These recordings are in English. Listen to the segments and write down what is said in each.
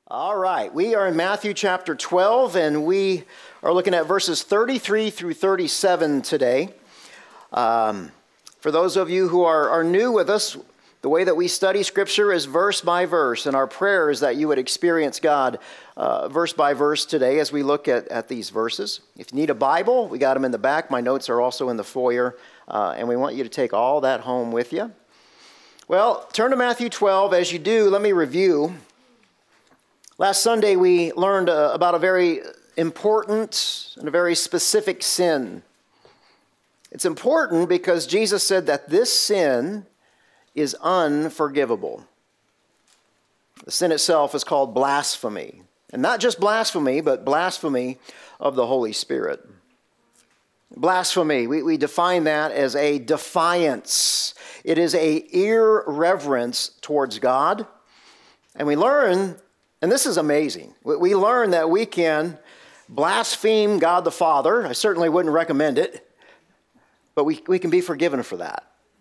All right, we are in Matthew chapter 12, and we are looking at verses 33 through 37 today. For those of you who are new with us, the way that we study Scripture is verse by verse, and our prayer is that you would experience God verse by verse today as we look at these verses. If you need a Bible, we got them in the back. My notes are also in the foyer, and we want you to take all that home with you. Well, turn to Matthew 12. As you do, let me review. Last Sunday, we learned about a very important and a very specific sin. It's important because Jesus said that this sin is unforgivable. The sin itself is called blasphemy. And not just blasphemy, but blasphemy of the Holy Spirit. Blasphemy, we define that as a defiance. It is an irreverence towards God. And we learn, and this is amazing, we learn that we can blaspheme God the Father. I certainly wouldn't recommend it, but we can be forgiven for that.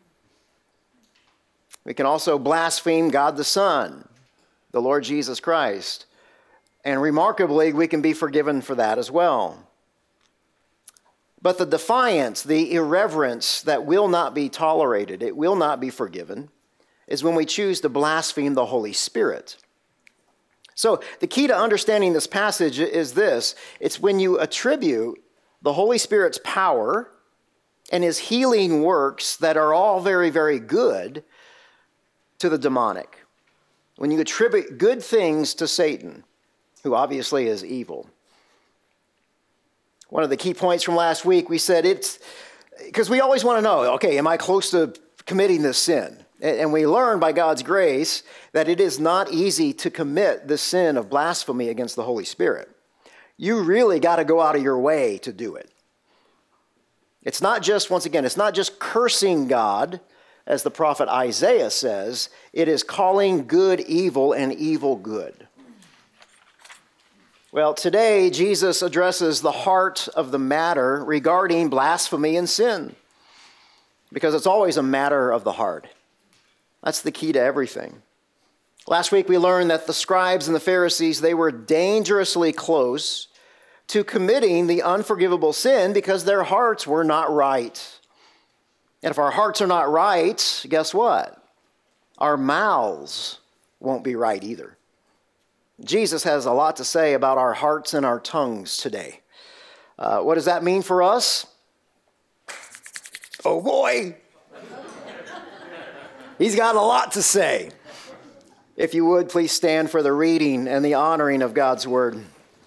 We can also blaspheme God the Son, the Lord Jesus Christ. And remarkably, we can be forgiven for that as well. But the defiance, the irreverence that will not be tolerated, it will not be forgiven, is when we choose to blaspheme the Holy Spirit. So the key to understanding this passage is this. It's when you attribute the Holy Spirit's power and his healing works that are all very, very good to the demonic. When you attribute good things to Satan, who obviously is evil. One of the key points from last week, we said it's, because we always want to know, okay, am I close to committing this sin? And we learn by God's grace that it is not easy to commit the sin of blasphemy against the Holy Spirit. You really got to go out of your way to do it. It's not just, once again, it's not just cursing God, as the prophet Isaiah says. It is calling good evil and evil good. Well, today Jesus addresses the heart of the matter regarding blasphemy and sin, because it's always a matter of the heart. That's the key to everything. Last week we learned that the scribes and the Pharisees, they were dangerously close to committing the unforgivable sin because their hearts were not right. And if our hearts are not right, guess what? Our mouths won't be right either. Jesus has a lot to say about our hearts and our tongues today. What does that mean for us? Oh boy! He's got a lot to say. If you would, please stand for the reading and the honoring of God's word.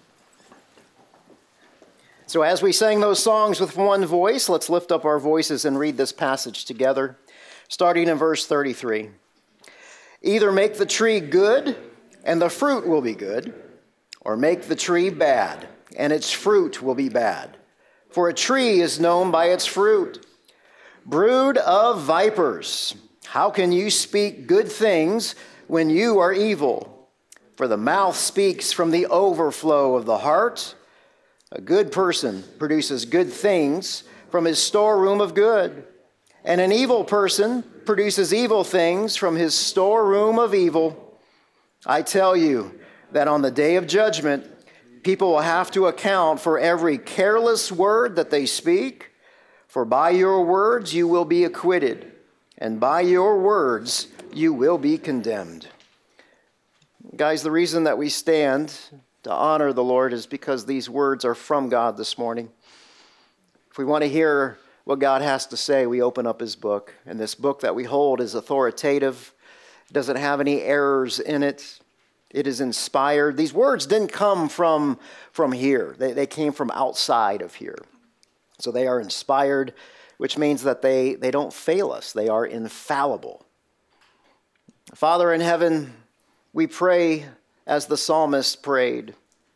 So as we sang those songs with one voice, let's lift up our voices and read this passage together, starting in verse 33. Either make the tree good, and the fruit will be good, or make the tree bad, and its fruit will be bad. For a tree is known by its fruit. Brood of vipers, how can you speak good things when you are evil? For the mouth speaks from the overflow of the heart. A good person produces good things from his storeroom of good, and an evil person produces evil things from his storeroom of evil. I tell you that on the day of judgment, people will have to account for every careless word that they speak, for by your words you will be acquitted, and by your words you will be condemned. Guys, the reason that we stand to honor the Lord is because these words are from God this morning. If we want to hear what God has to say, we open up his book. And this book that we hold is authoritative. It doesn't have any errors in it. It is inspired. These words didn't come from here. They came from outside of here. So they are inspired, which means that they don't fail us. They are infallible. Father in heaven, we pray as the psalmist prayed,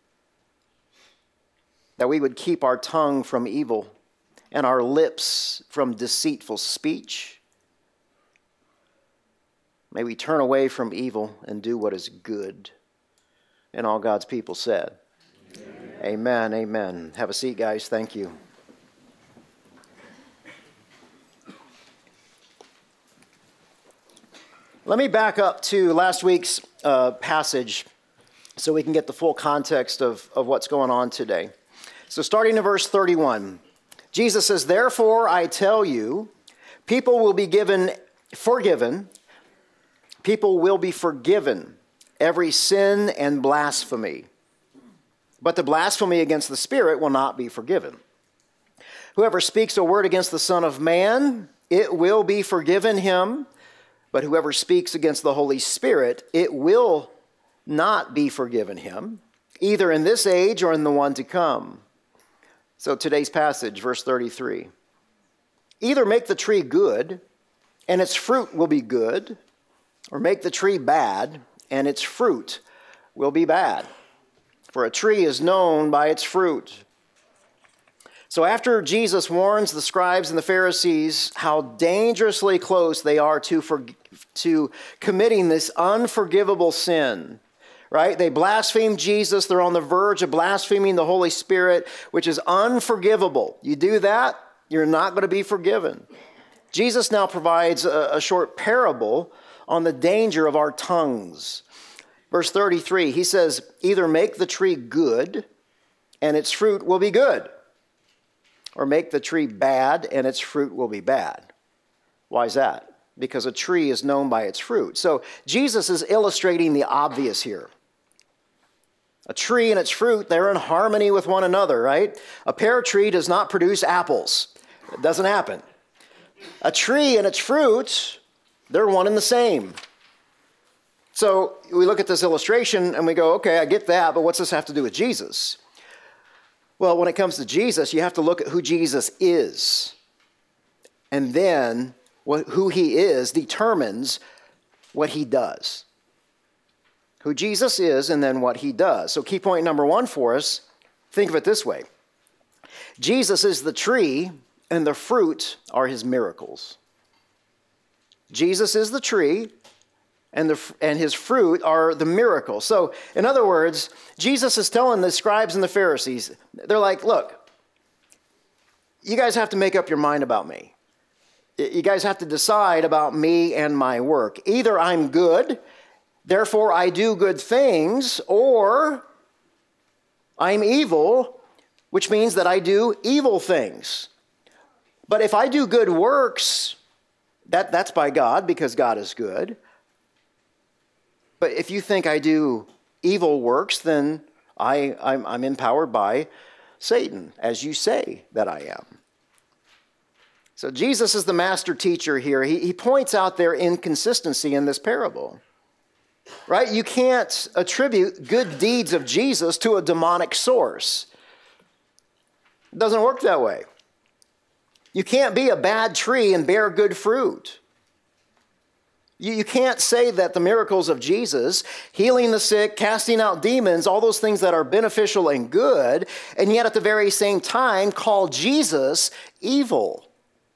that we would keep our tongue from evil and our lips from deceitful speech. May we turn away from evil and do what is good. And all God's people said, amen, amen. Have a seat, guys. Thank you. Let me back up to last week's passage so we can get the full context of what's going on today. So starting in verse 31, Jesus says, "Therefore I tell you, people will be forgiven every sin and blasphemy. But the blasphemy against the Spirit will not be forgiven. Whoever speaks a word against the Son of Man, it will be forgiven him. But whoever speaks against the Holy Spirit, it will not be forgiven him, either in this age or in the one to come." So today's passage, verse 33. "Either make the tree good, and its fruit will be good, or make the tree bad, and its fruit will be bad. For a tree is known by its fruit." So after Jesus warns the scribes and the Pharisees how dangerously close they are to committing this unforgivable sin, right? They blaspheme Jesus. They're on the verge of blaspheming the Holy Spirit, which is unforgivable. You do that, you're not going to be forgiven. Jesus now provides a short parable on the danger of our tongues. Verse 33, he says, "Either make the tree good, and its fruit will be good, or make the tree bad, and its fruit will be bad." Why is that? Because a tree is known by its fruit. So Jesus is illustrating the obvious here. A tree and its fruit, they're in harmony with one another, right? A pear tree does not produce apples. It doesn't happen. A tree and its fruit, they're one and the same. So we look at this illustration and we go, okay, I get that, but what's this have to do with Jesus? Well, when it comes to Jesus, you have to look at who Jesus is. And then who he is determines what he does. Who Jesus is and then what he does. So key point number one for us, think of it this way. Jesus is the tree and the fruit are his miracles. Jesus is the tree and his fruit are the miracles. So in other words, Jesus is telling the scribes and the Pharisees, they're like, look, you guys have to make up your mind about me. You guys have to decide about me and my work. Either I'm good, therefore I do good things, or I'm evil, which means that I do evil things. But if I do good works, that's by God because God is good. But if you think I do evil works, then I'm empowered by Satan, as you say that I am. So Jesus is the master teacher here. He points out their inconsistency in this parable. Right? You can't attribute good deeds of Jesus to a demonic source. It doesn't work that way. You can't be a bad tree and bear good fruit. You can't say that the miracles of Jesus, healing the sick, casting out demons, all those things that are beneficial and good, and yet at the very same time call Jesus evil.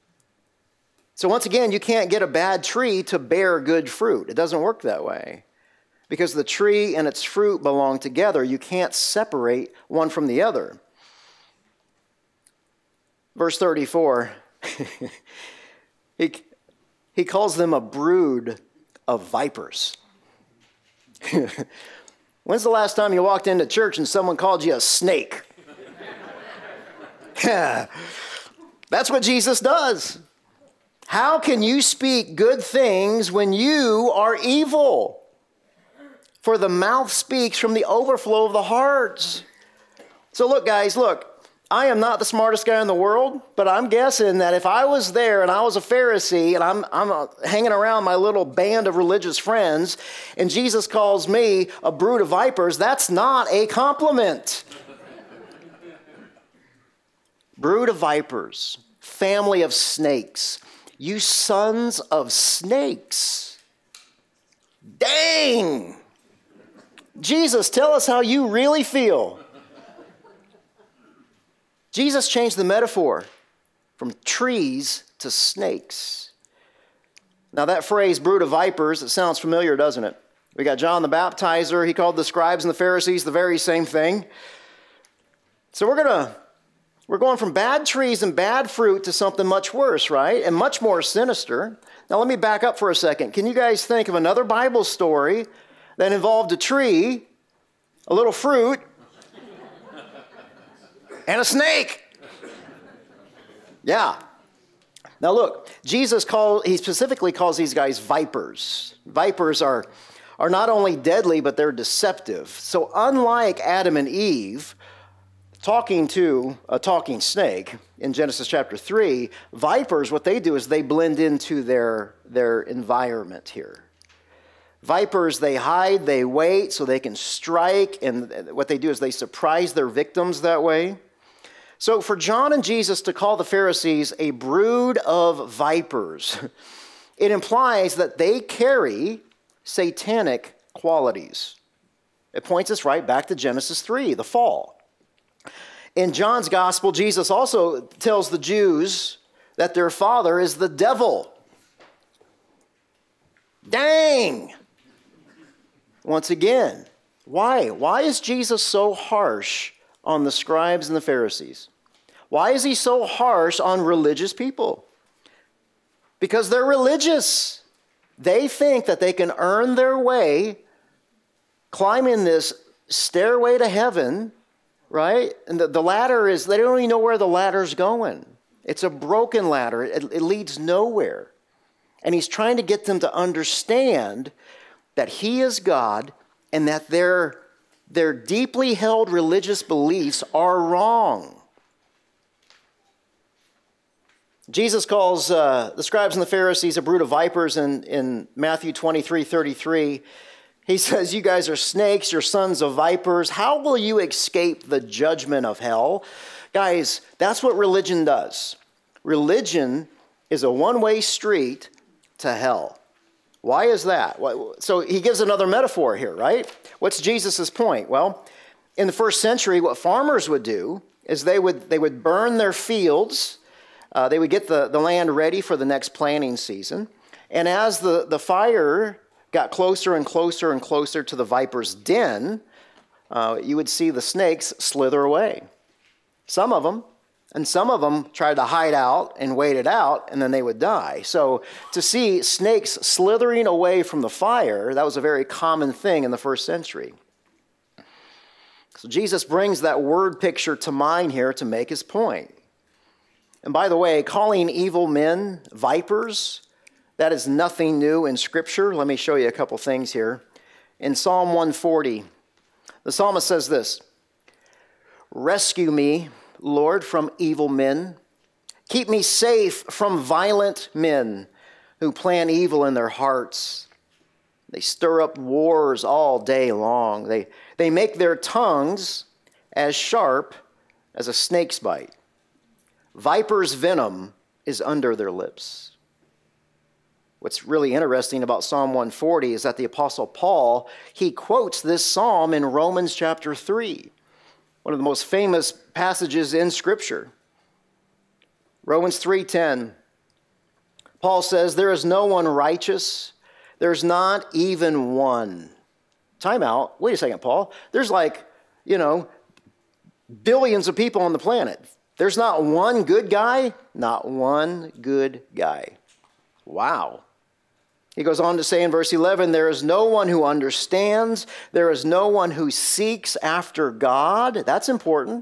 So once again, you can't get a bad tree to bear good fruit. It doesn't work that way. Because the tree and its fruit belong together. You can't separate one from the other. Verse 34, he calls them a brood of vipers. When's the last time you walked into church and someone called you a snake? That's what Jesus does. How can you speak good things when you are evil? For the mouth speaks from the overflow of the heart. So look, guys, I am not the smartest guy in the world, but I'm guessing that if I was there and I was a Pharisee and I'm hanging around my little band of religious friends and Jesus calls me a brood of vipers, that's not a compliment. Brood of vipers, family of snakes, you sons of snakes. Dang! Jesus, tell us how you really feel. Jesus changed the metaphor from trees to snakes. Now that phrase, brood of vipers, it sounds familiar, doesn't it? We got John the Baptizer. He called the scribes and the Pharisees the very same thing. So we're going from bad trees and bad fruit to something much worse, right? And much more sinister. Now let me back up for a second. Can you guys think of another Bible story that involved a tree a little fruit, and a snake. Yeah. Now look, he specifically calls these guys vipers. Vipers are not only deadly, but they're deceptive. So unlike Adam and Eve, talking to a talking snake in Genesis chapter 3, vipers, what they do is they blend into their environment here. Vipers, they hide, they wait so they can strike, and what they do is they surprise their victims that way. So for John and Jesus to call the Pharisees a brood of vipers, it implies that they carry satanic qualities. It points us right back to Genesis 3, the fall. In John's gospel, Jesus also tells the Jews that their father is the devil. Dang! Once again, why? Why is Jesus so harsh on the scribes and the Pharisees? Why is he so harsh on religious people? Because they're religious. They think that they can earn their way, climbing this stairway to heaven, right? And the ladder is, they don't even know where the ladder's going. It's a broken ladder. It leads nowhere. And he's trying to get them to understand that he is God and that their deeply held religious beliefs are wrong. Jesus calls the scribes and the Pharisees a brood of vipers in Matthew 23:33. He says, you guys are snakes, you're sons of vipers. How will you escape the judgment of hell? Guys, that's what religion does. Religion is a one-way street to hell. Why is that? So he gives another metaphor here, right? What's Jesus' point? Well, in the first century, what farmers would do is they would burn their fields. They would get the land ready for the next planting season. And as the fire got closer and closer and closer to the viper's den, you would see the snakes slither away. Some of them. And some of them tried to hide out and wait it out, and then they would die. So to see snakes slithering away from the fire, that was a very common thing in the first century. So Jesus brings that word picture to mind here to make his point. And by the way, calling evil men vipers, that is nothing new in Scripture. Let me show you a couple things here. In Psalm 140, the psalmist says this, "Rescue me, Lord, from evil men. Keep me safe from violent men who plan evil in their hearts. They stir up wars all day long. They make their tongues as sharp as a snake's bite. Viper's venom is under their lips." What's really interesting about Psalm 140 is that the Apostle Paul, he quotes this psalm in Romans chapter 3. One of the most famous passages in Scripture. Romans 3:10. Paul says, "There is no one righteous. There's not even one." Time out. Wait a second, Paul. There's billions of people on the planet. There's not one good guy? Not one good guy. Wow. He goes on to say in verse 11, "There is no one who understands. There is no one who seeks after God." That's important.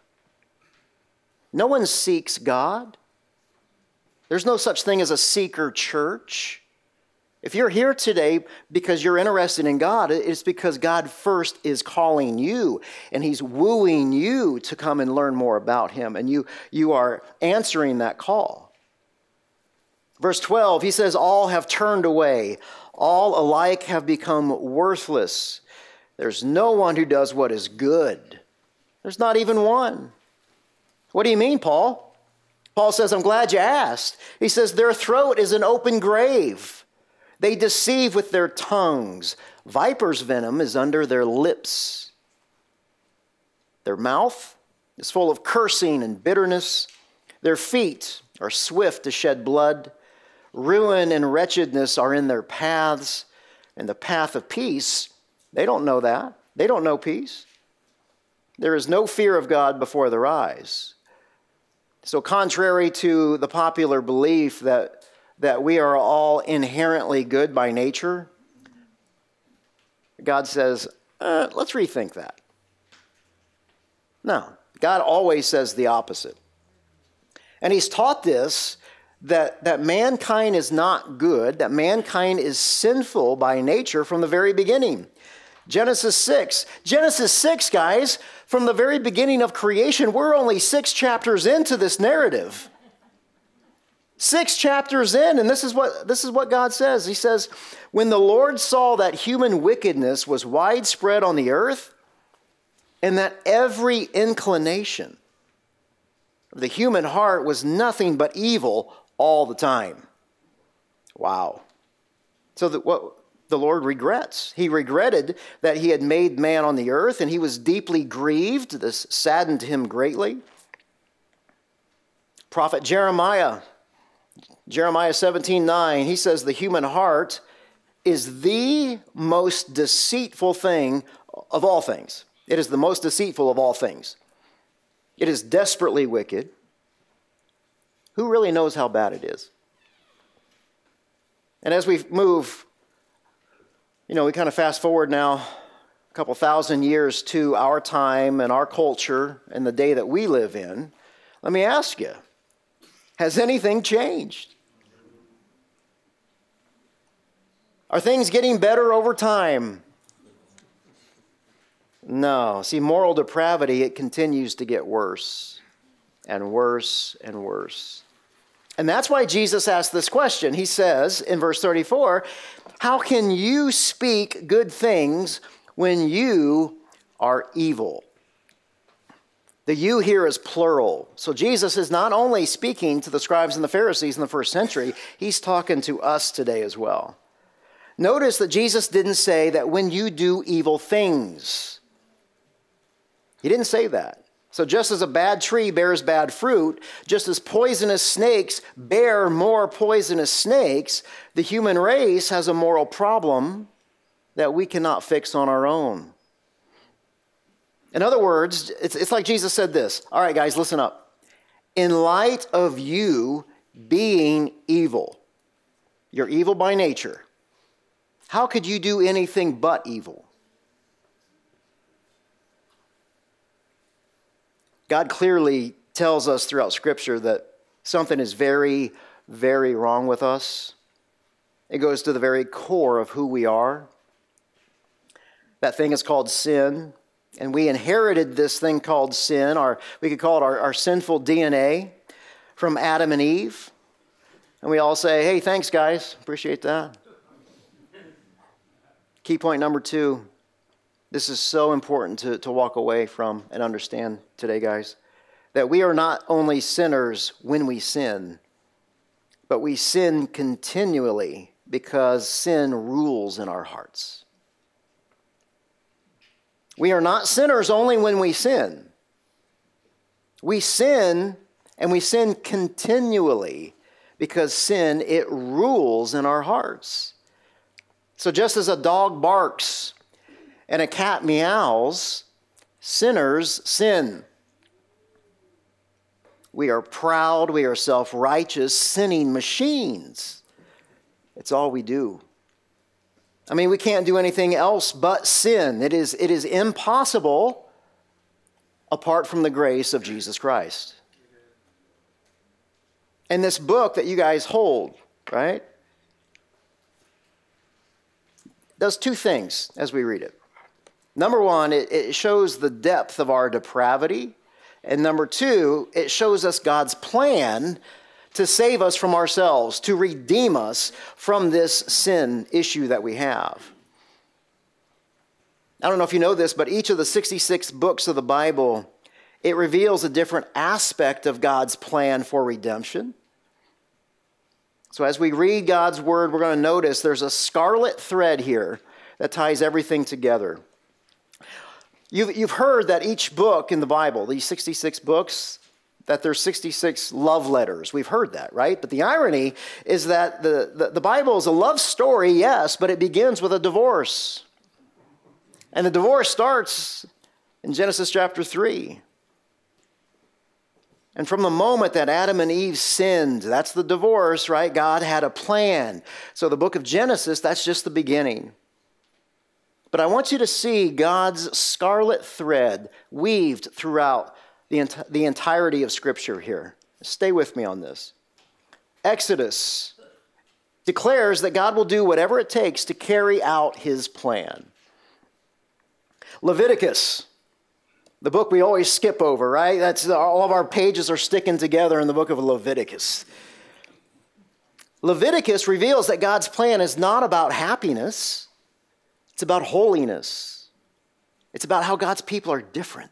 No one seeks God. There's no such thing as a seeker church. If you're here today because you're interested in God, it's because God first is calling you and he's wooing you to come and learn more about him, and you are answering that call. Verse 12, he says, "All have turned away. All alike have become worthless. There's no one who does what is good." There's not even one. What do you mean, Paul? Paul says, I'm glad you asked. He says, "Their throat is an open grave. They deceive with their tongues. Viper's venom is under their lips. Their mouth is full of cursing and bitterness. Their feet are swift to shed blood. Ruin and wretchedness are in their paths, and the path of peace, they don't know that. They don't know peace. There is no fear of God before their eyes." So contrary to the popular belief that we are all inherently good by nature, God says, let's rethink that. No, God always says the opposite. And he's taught this, that mankind is not good, that mankind is sinful by nature from the very beginning. Genesis 6, guys, from the very beginning of creation, we're only 6 chapters into this narrative. 6 chapters in, and this is what God says. He says, when the Lord saw that human wickedness was widespread on the earth, and that every inclination of the human heart was nothing but evil all the time. Wow. So what the Lord regrets. He regretted that he had made man on the earth, and he was deeply grieved. This saddened him greatly. Prophet Jeremiah 17:9, he says the human heart is the most deceitful thing of all things. It is the most deceitful of all things. It is desperately wicked. Who really knows how bad it is? And as we move, we kind of fast forward now a couple thousand years to our time and our culture and the day that we live in. Let me ask you, has anything changed? Are things getting better over time? No. See, moral depravity, it continues to get worse and worse and worse. And that's why Jesus asked this question. He says in verse 34, how can you speak good things when you are evil? The you here is plural. So Jesus is not only speaking to the scribes and the Pharisees in the first century, he's talking to us today as well. Notice that Jesus didn't say that when you do evil things. He didn't say that. So just as a bad tree bears bad fruit, just as poisonous snakes bear more poisonous snakes, the human race has a moral problem that we cannot fix on our own. In other words, it's like Jesus said this. All right, guys, listen up. In light of you being evil, you're evil by nature, how could you do anything but evil? God clearly tells us throughout Scripture that something is very, very wrong with us. It goes to the very core of who we are. That thing is called sin. And we inherited this thing called sin, we could call it our sinful DNA from Adam and Eve. And we all say, hey, thanks, guys. Appreciate that. Key point number 2. This is so important to walk away from and understand today, guys, that we are not only sinners when we sin, but we sin continually because sin rules in our hearts. We are not sinners only when we sin. We sin, and we sin continually because sin, it rules in our hearts. So just as a dog barks and a cat meows, sinners sin. We are proud, we are self-righteous, sinning machines. It's all we do. I mean, we can't do anything else but sin. It is impossible apart from the grace of Jesus Christ. And this book that you guys hold, right, does 2 things as we read it. Number 1, it shows the depth of our depravity. And number 2, it shows us God's plan to save us from ourselves, to redeem us from this sin issue that we have. I don't know if you know this, but each of the 66 books of the Bible, it reveals a different aspect of God's plan for redemption. So as we read God's word, we're going to notice there's a scarlet thread here that ties everything together. You've heard that each book in the Bible, these 66 books, that there's 66 love letters. We've heard that, right? But the irony is that the Bible is a love story, yes, but it begins with a divorce. And the divorce starts in Genesis chapter 3. And from the moment that Adam and Eve sinned, that's the divorce, right? God had a plan. So the book of Genesis, that's just the beginning. But I want you to see God's scarlet thread weaved throughout the entirety of Scripture here. Stay with me on this. Exodus declares that God will do whatever it takes to carry out his plan. Leviticus, the book we always skip over, right? That's all of our pages are sticking together in the book of Leviticus. Leviticus reveals that God's plan is not about happiness. It's about holiness. It's about how God's people are different.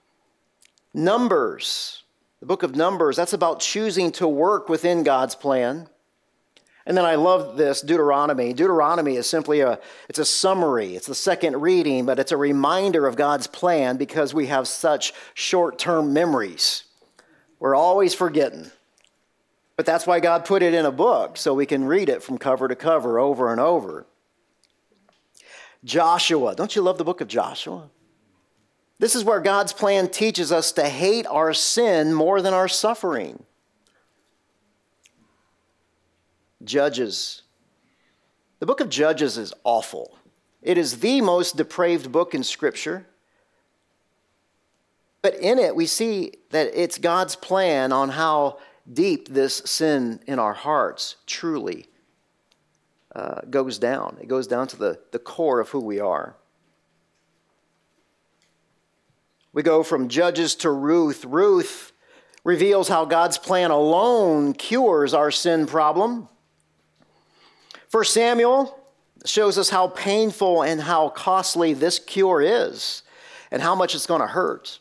Numbers, the book of Numbers, that's about choosing to work within God's plan. And then I love this, Deuteronomy. Deuteronomy is simply it's a summary. It's the second reading, but it's a reminder of God's plan because we have such short-term memories. We're always forgetting. But that's why God put it in a book, so we can read it from cover to cover over and over. Joshua. Don't you love the book of Joshua? This is where God's plan teaches us to hate our sin more than our suffering. Judges. The book of Judges is awful. It is the most depraved book in Scripture. But in it, we see that it's God's plan on how deep this sin in our hearts truly goes down. It goes down to the core of who we are. We go from Judges to Ruth. Ruth reveals how God's plan alone cures our sin problem. 1 Samuel shows us how painful and how costly this cure is and how much it's going to hurt.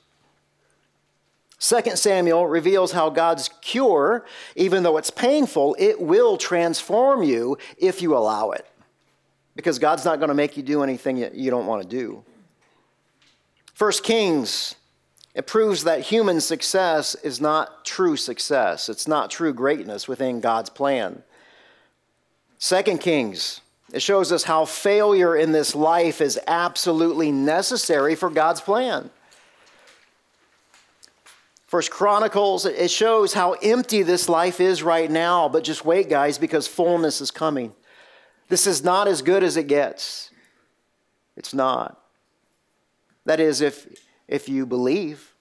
2 Samuel reveals how God's cure, even though it's painful, it will transform you if you allow it. Because God's not going to make you do anything you don't want to do. 1 Kings, it proves that human success is not true success. It's not true greatness within God's plan. 2 Kings, it shows us how failure in this life is absolutely necessary for God's plan. 1 Chronicles, it shows how empty this life is right now, but just wait, guys, because fullness is coming. This is not as good as it gets. It's not. That is, if you believe.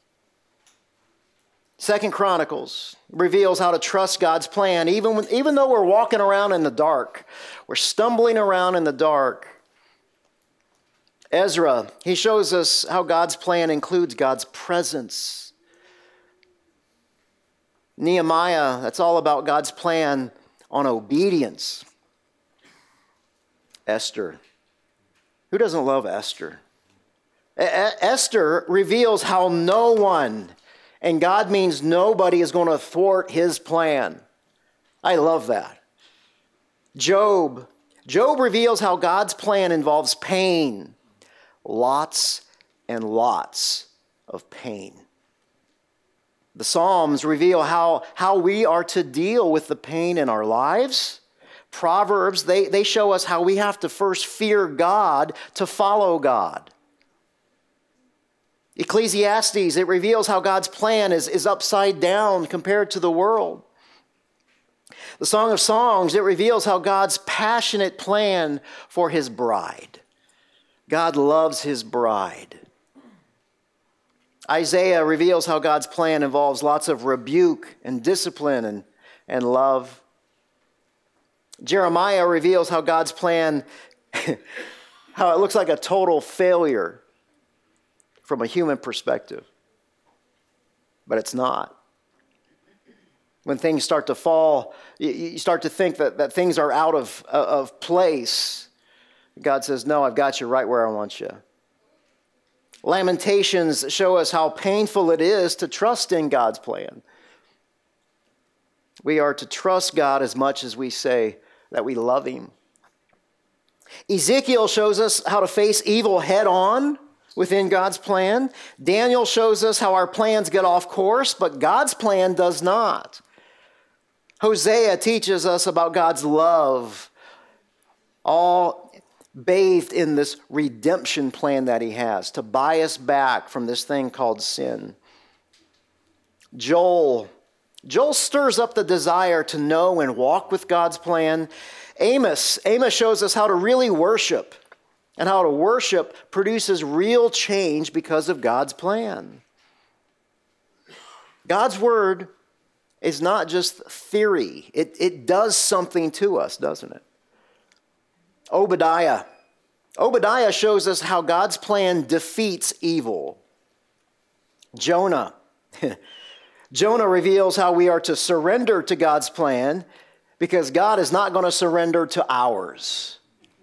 2 Chronicles reveals how to trust God's plan, even though we're walking around in the dark. We're stumbling around in the dark. Ezra, he shows us how God's plan includes God's presence. Nehemiah, that's all about God's plan on obedience. Esther. Who doesn't love Esther? Esther reveals how no one, and God means nobody, is going to thwart his plan. I love that. Job. Job reveals how God's plan involves pain. Lots and lots of pain. The Psalms reveal how we are to deal with the pain in our lives. Proverbs, they show us how we have to first fear God to follow God. Ecclesiastes, it reveals how God's plan is upside down compared to the world. The Song of Songs, it reveals how God's passionate plan for his bride. God loves his bride. Isaiah reveals how God's plan involves lots of rebuke and discipline and love. Jeremiah reveals how God's plan, how it looks like a total failure from a human perspective. But it's not. When things start to fall, you start to think that things are out of place. God says, no, I've got you right where I want you. Lamentations show us how painful it is to trust in God's plan. We are to trust God as much as we say that we love him. Ezekiel shows us how to face evil head on within God's plan. Daniel shows us how our plans get off course, but God's plan does not. Hosea teaches us about God's love, all bathed in this redemption plan that he has to buy us back from this thing called sin. Joel stirs up the desire to know and walk with God's plan. Amos shows us how to really worship and how to worship produces real change because of God's plan. God's word is not just theory. It does something to us, doesn't it? Obadiah shows us how God's plan defeats evil. Jonah reveals how we are to surrender to God's plan because God is not going to surrender to ours.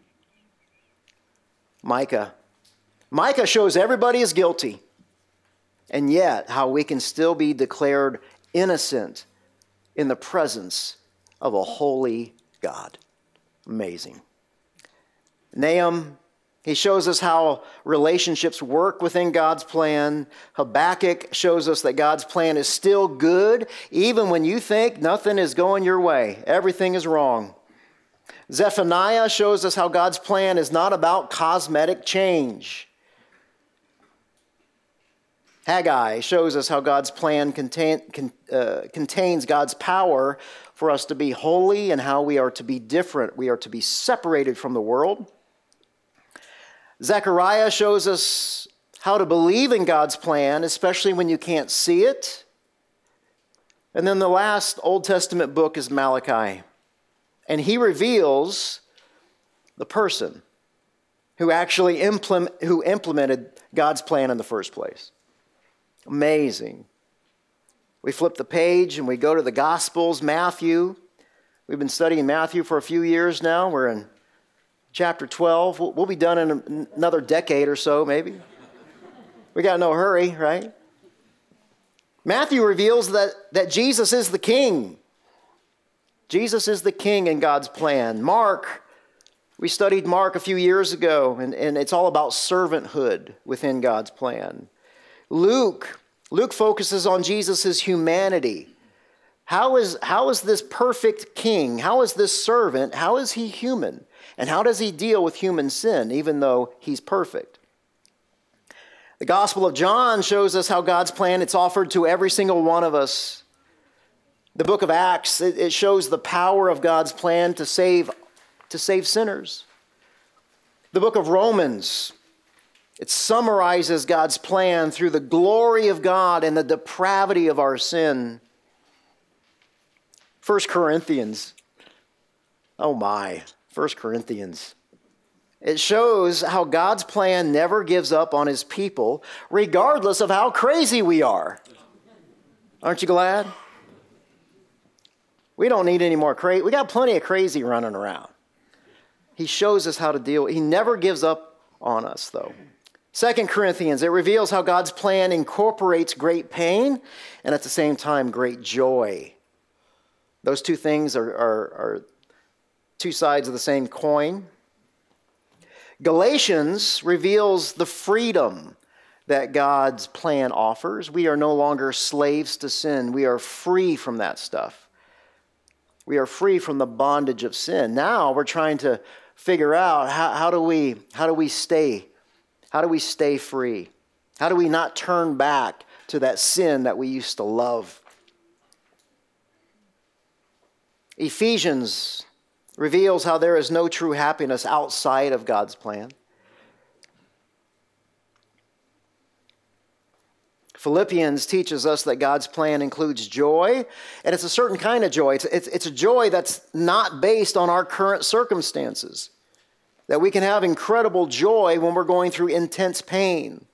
Micah shows everybody is guilty, and yet how we can still be declared innocent in the presence of a holy God. Amazing. Nahum, he shows us how relationships work within God's plan. Habakkuk shows us that God's plan is still good, even when you think nothing is going your way. Everything is wrong. Zephaniah shows us how God's plan is not about cosmetic change. Haggai shows us how God's plan contains God's power for us to be holy and how we are to be different. We are to be separated from the world. Zechariah shows us how to believe in God's plan, especially when you can't see it. And then the last Old Testament book is Malachi. And he reveals the person who actually implemented God's plan in the first place. Amazing. We flip the page and we go to the Gospels, Matthew. We've been studying Matthew for a few years now. We're in chapter 12. We'll be done in another decade or so, maybe. We got no hurry, right? Matthew reveals that Jesus is the king. Jesus is the king in God's plan. Mark, we studied Mark a few years ago, and it's all about servanthood within God's plan. Luke focuses on Jesus' humanity. How is this perfect king? How is this servant? How is he human? And how does he deal with human sin, even though he's perfect? The Gospel of John shows us how God's plan, it's offered to every single one of us. The book of Acts, it shows the power of God's plan to save sinners. The book of Romans, it summarizes God's plan through the glory of God and the depravity of our sin. 1 Corinthians. Oh my, 1 Corinthians. It shows how God's plan never gives up on his people, regardless of how crazy we are. Aren't you glad? We don't need any more crazy. We got plenty of crazy running around. He shows us how to deal. He never gives up on us, though. 2 Corinthians, it reveals how God's plan incorporates great pain and at the same time great joy. Those two things are two sides of the same coin. Galatians reveals the freedom that God's plan offers. We are no longer slaves to sin. We are free from that stuff. We are free from the bondage of sin. Now we're trying to figure out how do we stay free? How do we not turn back to that sin that we used to love? Ephesians reveals how there is no true happiness outside of God's plan. Philippians teaches us that God's plan includes joy, and it's a certain kind of joy. It's a joy that's not based on our current circumstances. That we can have incredible joy when we're going through intense pain.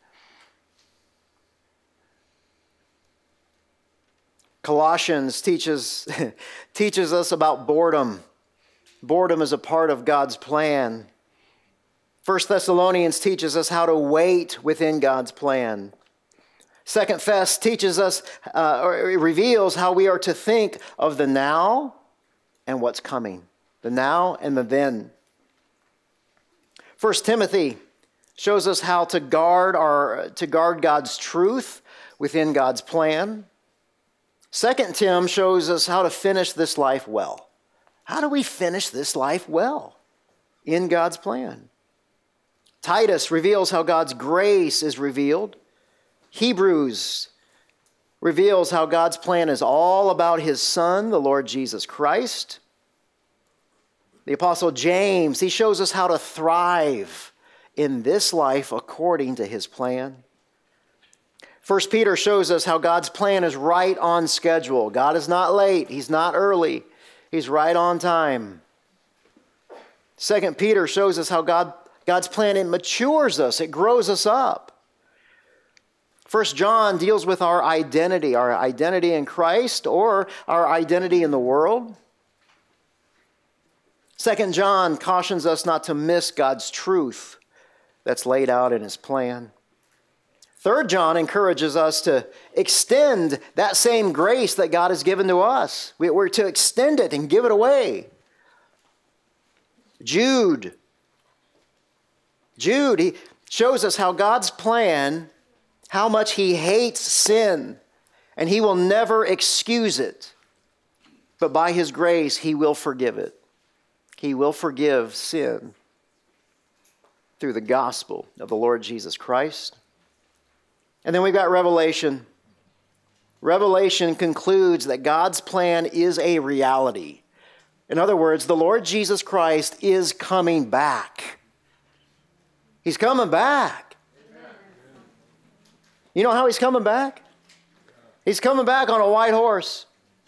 Colossians teaches us about boredom. Boredom is a part of God's plan. 1 Thessalonians teaches us how to wait within God's plan. 2 Thess teaches us, or reveals how we are to think of the now and what's coming. The now and the then. 1 Timothy shows us how to guard God's truth within God's plan. 2 Tim shows us how to finish this life well. How do we finish this life well in God's plan? Titus reveals how God's grace is revealed. Hebrews reveals how God's plan is all about his Son, the Lord Jesus Christ. The Apostle James, he shows us how to thrive in this life according to his plan. 1 Peter shows us how God's plan is right on schedule. God is not late. He's not early. He's right on time. 2 Peter shows us how God's plan, it matures us. It grows us up. 1 John deals with our identity in Christ or our identity in the world. 2 John cautions us not to miss God's truth that's laid out in his plan. 3 John encourages us to extend that same grace that God has given to us. We're to extend it and give it away. Jude, he shows us how God's plan, how much he hates sin, and he will never excuse it. But by his grace, he will forgive it. He will forgive sin through the gospel of the Lord Jesus Christ. And then we've got Revelation. Revelation concludes that God's plan is a reality. In other words, the Lord Jesus Christ is coming back. He's coming back. You know how he's coming back? He's coming back on a white horse.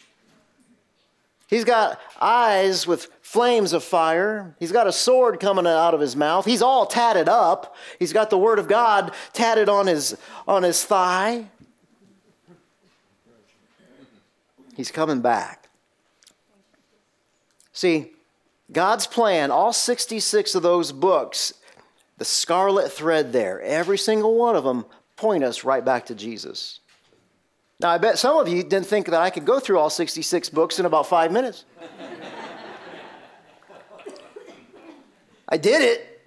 He's got eyes with flames of fire. He's got a sword coming out of his mouth. He's all tatted up. He's got the word of God tatted on his thigh. He's coming back. See, God's plan, all 66 of those books, the scarlet thread there, every single one of them point us right back to Jesus. Now, I bet some of you didn't think that I could go through all 66 books in about 5 minutes. I did it.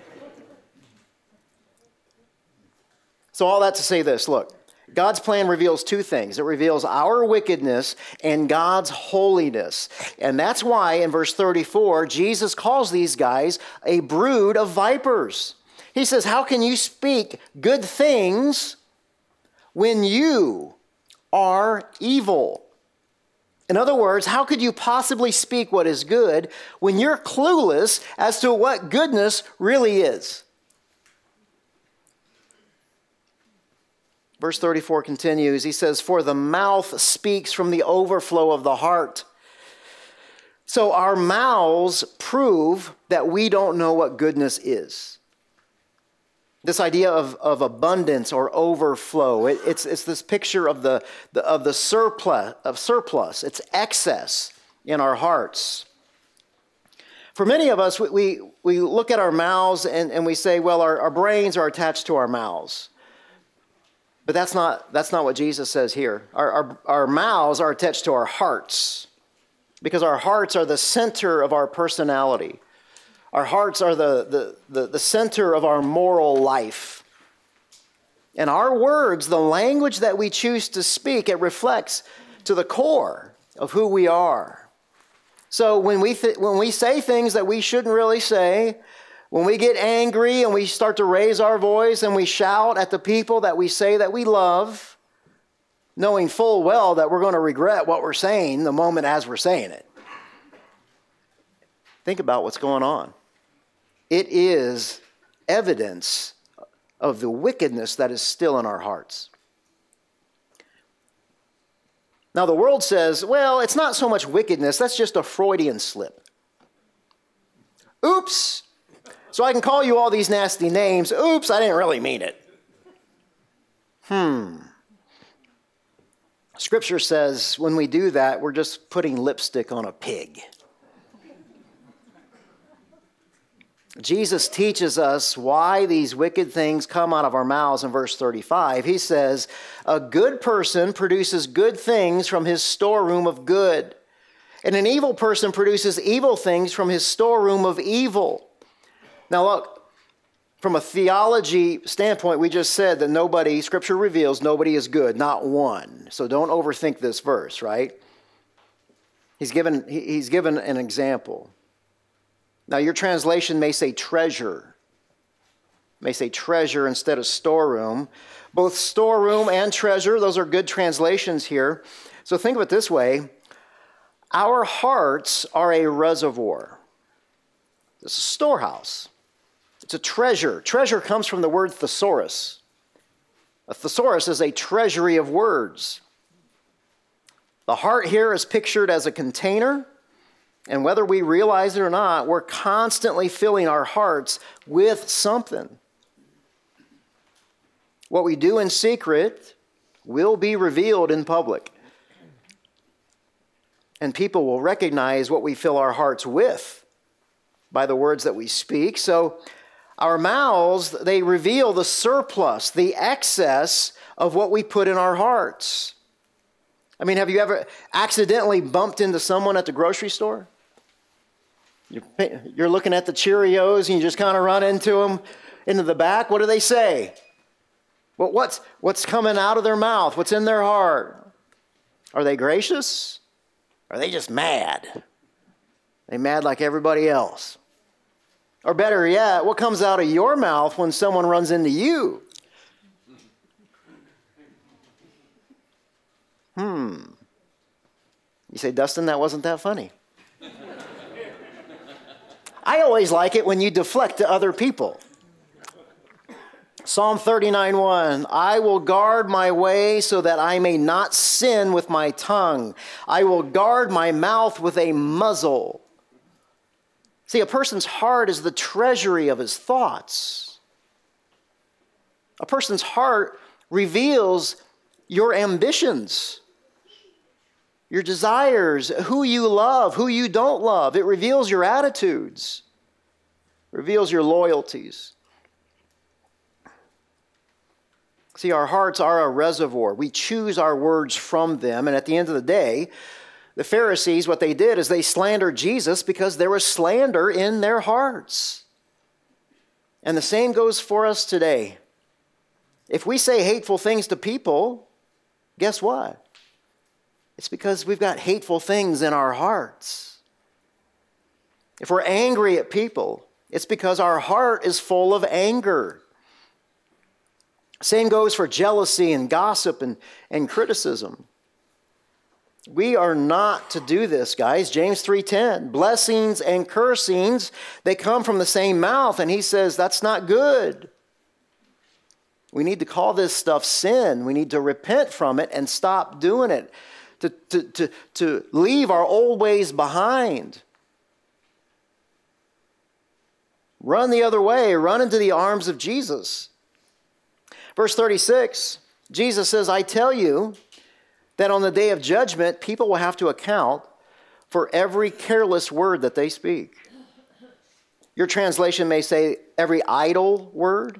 So all that to say this, look, God's plan reveals two things. It reveals our wickedness and God's holiness. And that's why in verse 34, Jesus calls these guys a brood of vipers. He says, how can you speak good things when you are evil? In other words, how could you possibly speak what is good when you're clueless as to what goodness really is? Verse 34 continues. He says, for the mouth speaks from the overflow of the heart. So our mouths prove that we don't know what goodness is. This idea of abundance or overflow, it's this picture of the surplus. It's excess in our hearts. For many of us, we look at our mouths and we say, well, our brains are attached to our mouths. But that's not what Jesus says here. Our mouths are attached to our hearts because our hearts are the center of our personality. Our hearts are the center of our moral life. And our words, the language that we choose to speak, it reflects to the core of who we are. So when we say things that we shouldn't really say, when we get angry and we start to raise our voice and we shout at the people that we say that we love, knowing full well that we're going to regret what we're saying the moment as we're saying it. Think about what's going on. It is evidence of the wickedness that is still in our hearts. Now the world says, well, it's not so much wickedness, that's just a Freudian slip. Oops! So I can call you all these nasty names. Oops, I didn't really mean it. Scripture says when we do that, we're just putting lipstick on a pig. Jesus teaches us why these wicked things come out of our mouths in verse 35. He says, a good person produces good things from his storeroom of good, and an evil person produces evil things from his storeroom of evil. Now look, from a theology standpoint, we just said that Scripture reveals nobody is good, not one. So don't overthink this verse, right? He's given an example. Now, your translation may say treasure. May say treasure instead of storeroom. Both storeroom and treasure, those are good translations here. So think of it this way. Our hearts are a reservoir. It's a storehouse. It's a treasure. Treasure comes from the word thesaurus. A thesaurus is a treasury of words. The heart here is pictured as a container, and whether we realize it or not, we're constantly filling our hearts with something. What we do in secret will be revealed in public. And people will recognize what we fill our hearts with by the words that we speak. So our mouths, they reveal the surplus, the excess of what we put in our hearts. I mean, have you ever accidentally bumped into someone at the grocery store? You're looking at the Cheerios and you just kind of run into them into the back. What do they say? Well, what's coming out of their mouth? What's in their heart? Are they gracious? Are they just mad? Are they mad like everybody else? Or better yet, what comes out of your mouth when someone runs into you? You say, Dustin, that wasn't that funny. I always like it when you deflect to other people. Psalm 39:1, I will guard my way so that I may not sin with my tongue. I will guard my mouth with a muzzle. See, a person's heart is the treasury of his thoughts. A person's heart reveals your ambitions, your desires, who you love, who you don't love. It reveals your attitudes, reveals your loyalties. See, our hearts are a reservoir. We choose our words from them, and at the end of the day, the Pharisees, what they did is they slandered Jesus because there was slander in their hearts. And the same goes for us today. If we say hateful things to people, guess what? It's because we've got hateful things in our hearts. If we're angry at people, it's because our heart is full of anger. Same goes for jealousy and gossip and criticism. We are not to do this, guys. James 3:10, blessings and cursings, they come from the same mouth. And he says that's not good. We need to call this stuff sin. We need to repent from it and stop doing it. To leave our old ways behind. Run the other way. Run into the arms of Jesus. Verse 36, Jesus says, I tell you that on the day of judgment, people will have to account for every careless word that they speak. Your translation may say every idle word.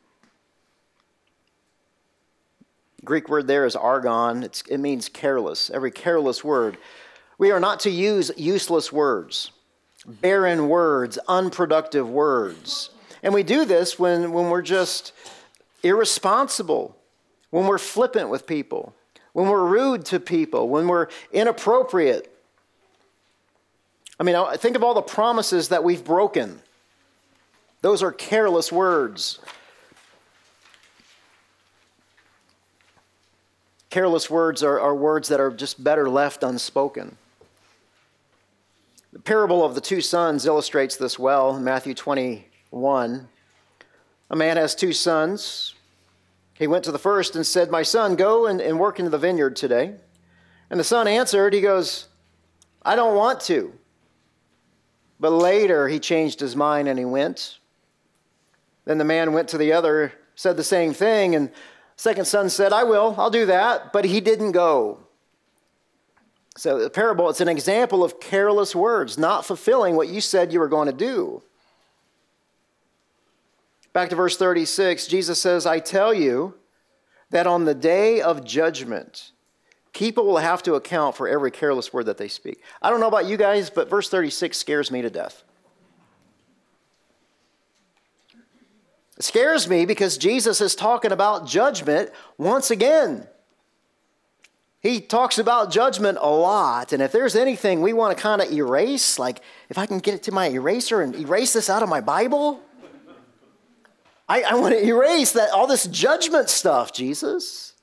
Greek word there is argon. It means careless, every careless word. We are not to use useless words, barren words, unproductive words. And we do this when we're just irresponsible, when we're flippant with people, when we're rude to people, when we're inappropriate. I mean, think of all the promises that we've broken. Those are careless words. Careless words are words that are just better left unspoken. The parable of the two sons illustrates this well in Matthew 21. A man has two sons. He went to the first and said, my son, go and work into the vineyard today. And the son answered, he goes, I don't want to. But later he changed his mind and he went. Then the man went to the other, said the same thing, and the second son said, I'll do that. But he didn't go. So the parable, it's an example of careless words, not fulfilling what you said you were going to do. Back to verse 36, Jesus says, I tell you that on the day of judgment, people will have to account for every careless word that they speak. I don't know about you guys, but verse 36 scares me to death. It scares me because Jesus is talking about judgment once again. He talks about judgment a lot, and if there's anything we want to kind of erase, like if I can get it to my eraser and erase this out of my Bible, I want to erase all this judgment stuff, Jesus.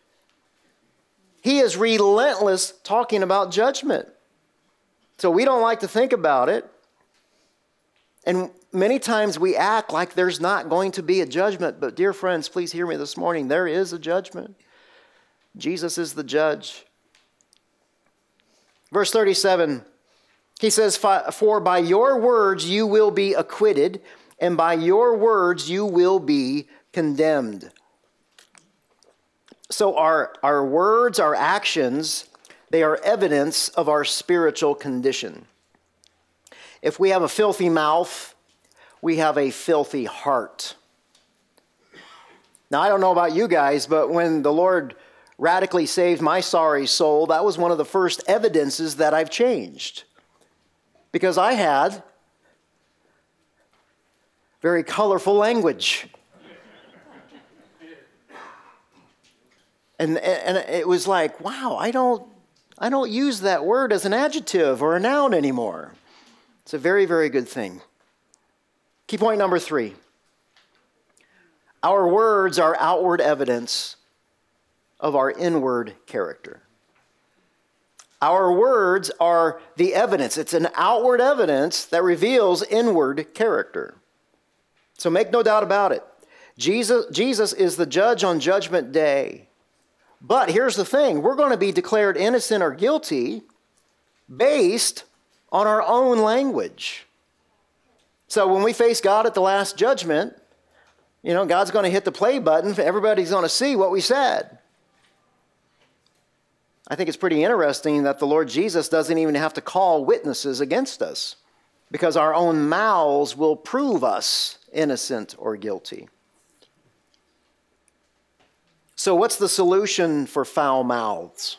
He is relentless talking about judgment. So we don't like to think about it. And many times we act like there's not going to be a judgment. But dear friends, please hear me this morning. There is a judgment. Jesus is the judge. Verse 37, he says, "For by your words you will be acquitted, and by your words you will be condemned." So our words, our actions, they are evidence of our spiritual condition. If we have a filthy mouth, we have a filthy heart. Now, I don't know about you guys, but when the Lord radically saved my sorry soul, that was one of the first evidences that I've changed. Because I had very colorful language. And it was like, wow, I don't use that word as an adjective or a noun anymore. It's a very, very good thing. Key point number 3. Our words are outward evidence of our inward character. Our words are the evidence. It's an outward evidence that reveals inward character. So make no doubt about it. Jesus is the judge on Judgment Day. But here's the thing. We're going to be declared innocent or guilty based on our own language. So when we face God at the last judgment, God's going to hit the play button. Everybody's going to see what we said. I think it's pretty interesting that the Lord Jesus doesn't even have to call witnesses against us, because our own mouths will prove us innocent or guilty. So what's the solution for foul mouths?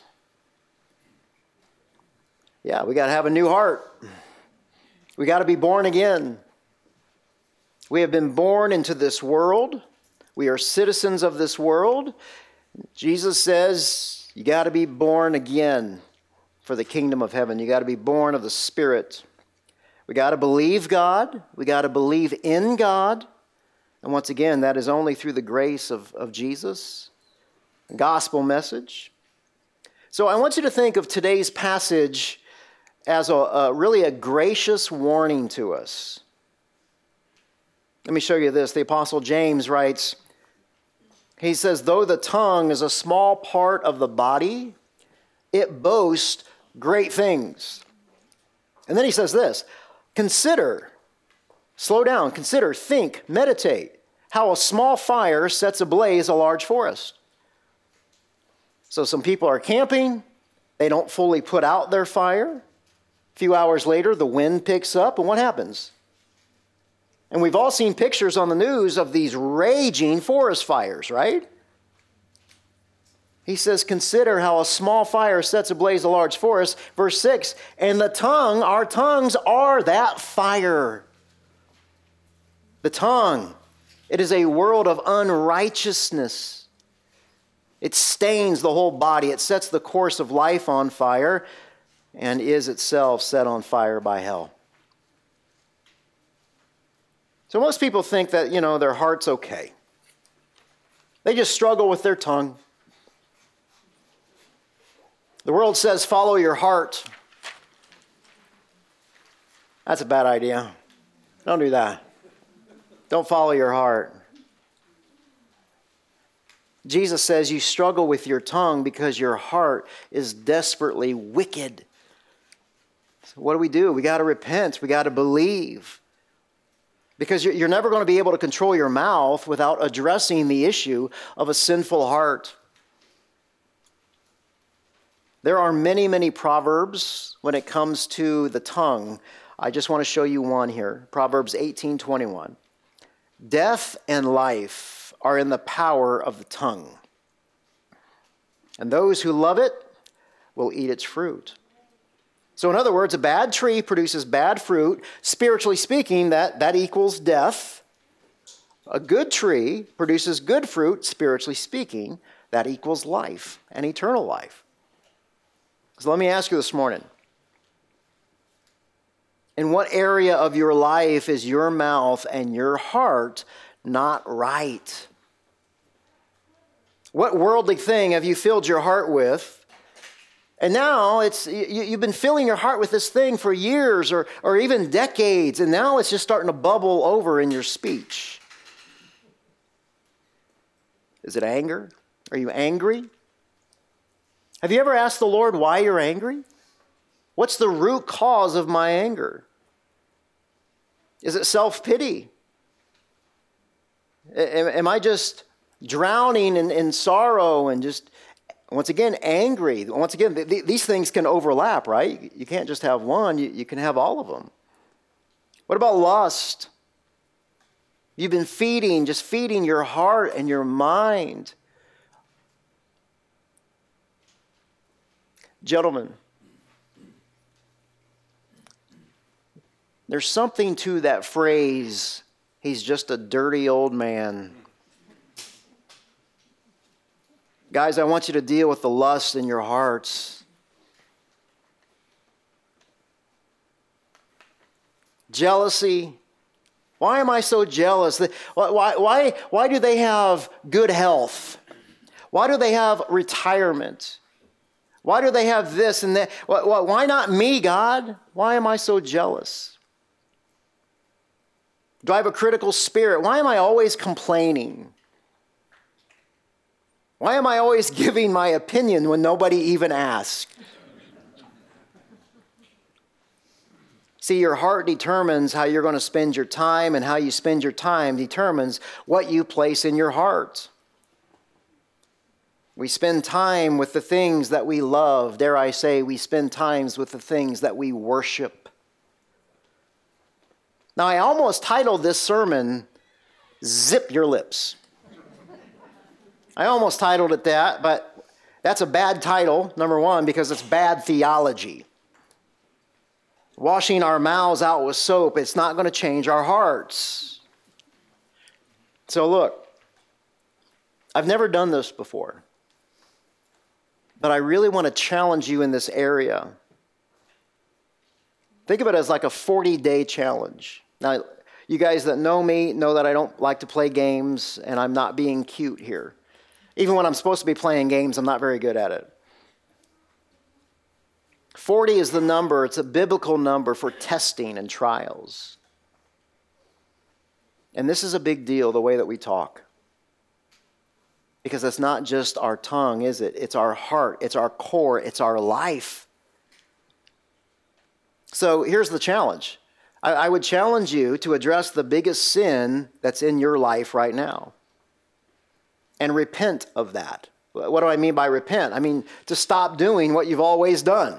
Yeah, we got to have a new heart. We got to be born again. We have been born into this world. We are citizens of this world. Jesus says you got to be born again for the kingdom of heaven. You got to be born of the Spirit. We got to believe God. We got to believe in God. And once again, that is only through the grace of Jesus. Gospel message. So I want you to think of today's passage as really a gracious warning to us. Let me show you this. The Apostle James writes, he says, though the tongue is a small part of the body, it boasts great things. And then he says this, consider, slow down, consider, think, meditate, how a small fire sets ablaze a large forest. So some people are camping, they don't fully put out their fire. A few hours later, the wind picks up, and what happens? And we've all seen pictures on the news of these raging forest fires, right? He says, consider how a small fire sets ablaze a large forest. Verse 6, and the tongue, our tongues are that fire. The tongue, it is a world of unrighteousness. It stains the whole body. It sets the course of life on fire and is itself set on fire by hell. So most people think that, their heart's okay. They just struggle with their tongue. The world says, follow your heart. That's a bad idea. Don't do that. Don't follow your heart. Jesus says you struggle with your tongue because your heart is desperately wicked. So what do? We got to repent. We got to believe. Because you're never going to be able to control your mouth without addressing the issue of a sinful heart. There are many, many proverbs when it comes to the tongue. I just want to show you one here. Proverbs 18:21. Death and life are in the power of the tongue, and those who love it will eat its fruit. So in other words, a bad tree produces bad fruit. Spiritually speaking, that equals death. A good tree produces good fruit. Spiritually speaking, that equals life and eternal life. So let me ask you this morning. In what area of your life is your mouth and your heart not right? What worldly thing have you filled your heart with And now you've been filling your heart with this thing for years or even decades, and now it's just starting to bubble over in your speech. Is it anger? Are you angry? Have you ever asked the Lord why you're angry? What's the root cause of my anger? Is it self-pity? Am I just drowning in sorrow and just, once again, angry? Once again, these things can overlap, right? You can't just have one. You can have all of them. What about lust? You've been just feeding your heart and your mind. Gentlemen, there's something to that phrase, he's just a dirty old man. Guys, I want you to deal with the lust in your hearts. Jealousy. Why am I so jealous? Why do they have good health? Why do they have retirement? Why do they have this and that? Why not me, God? Why am I so jealous? Do I have a critical spirit? Why am I always complaining? Why am I always giving my opinion when nobody even asks? See, your heart determines how you're going to spend your time, and how you spend your time determines what you place in your heart. We spend time with the things that we love. Dare I say, we spend times with the things that we worship. Now, I almost titled this sermon, Zip Your Lips. I almost titled it that, but that's a bad title, number one, because it's bad theology. Washing our mouths out with soap, it's not going to change our hearts. So look, I've never done this before, but I really want to challenge you in this area. Think of it as like a 40-day challenge. Now, you guys that know me know that I don't like to play games, and I'm not being cute here. Even when I'm supposed to be playing games, I'm not very good at it. 40 is the number, it's a biblical number for testing and trials. And this is a big deal, the way that we talk. Because it's not just our tongue, is it? It's our heart, it's our core, it's our life. So here's the challenge. I would challenge you to address the biggest sin that's in your life right now. And repent of that. What do I mean by repent? I mean to stop doing what you've always done.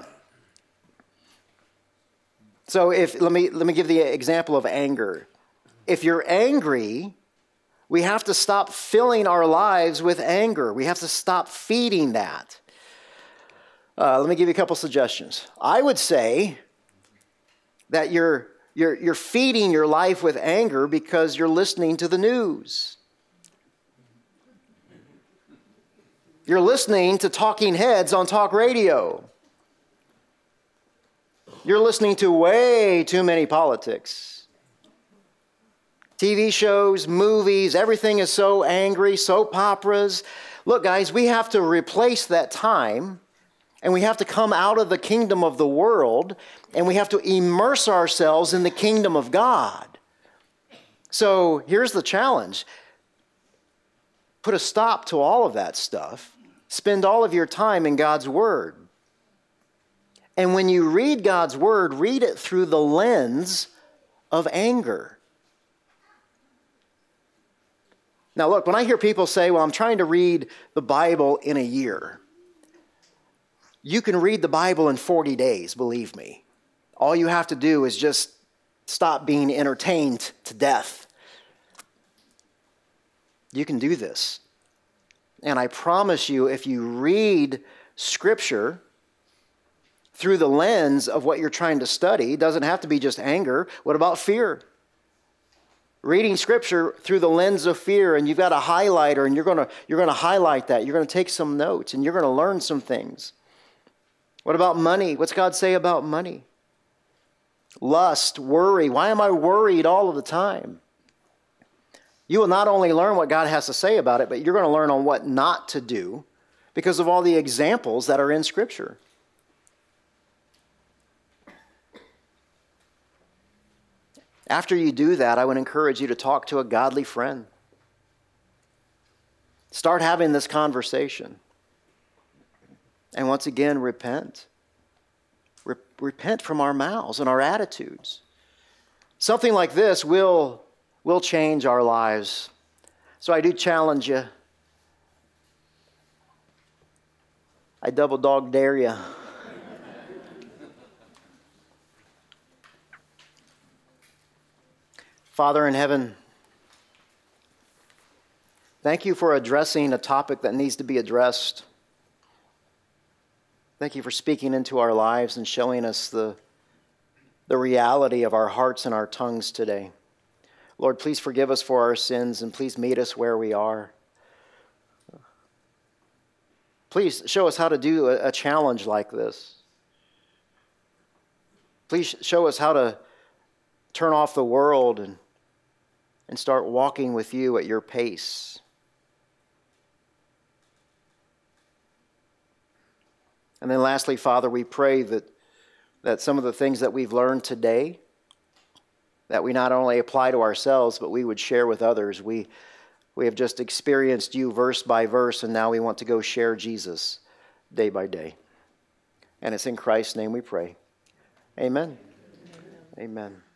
So let me give the example of anger. If you're angry, we have to stop filling our lives with anger. We have to stop feeding that. Let me give you a couple suggestions. I would say that you're feeding your life with anger because you're listening to the news. You're listening to talking heads on talk radio. You're listening to way too many politics. TV shows, movies, everything is so angry, soap operas. Look, guys, we have to replace that time, and we have to come out of the kingdom of the world, and we have to immerse ourselves in the kingdom of God. So here's the challenge. Put a stop to all of that stuff. Spend all of your time in God's Word. And when you read God's Word, read it through the lens of anger. Now look, when I hear people say, well, I'm trying to read the Bible in a year. You can read the Bible in 40 days, believe me. All you have to do is just stop being entertained to death. You can do this. And I promise you, if you read Scripture through the lens of what you're trying to study, it doesn't have to be just anger. What about fear? Reading Scripture through the lens of fear, and you've got a highlighter, and you're going to highlight that. You're going to take some notes, and you're going to learn some things. What about money? What's God say about money? Lust, worry. Why am I worried all of the time? You will not only learn what God has to say about it, but you're going to learn on what not to do because of all the examples that are in Scripture. After you do that, I would encourage you to talk to a godly friend. Start having this conversation. And once again, repent. Repent from our mouths and our attitudes. Something like this will change our lives. So I do challenge you. I double dog dare you. Father in heaven, thank you for addressing a topic that needs to be addressed. Thank you for speaking into our lives and showing us the reality of our hearts and our tongues today. Lord, please forgive us for our sins and please meet us where we are. Please show us how to do a challenge like this. Please show us how to turn off the world and start walking with you at your pace. And then lastly, Father, we pray that some of the things that we've learned today, that we not only apply to ourselves, but we would share with others. We have just experienced you verse by verse, and now we want to go share Jesus day by day. And it's in Christ's name we pray. Amen. Amen.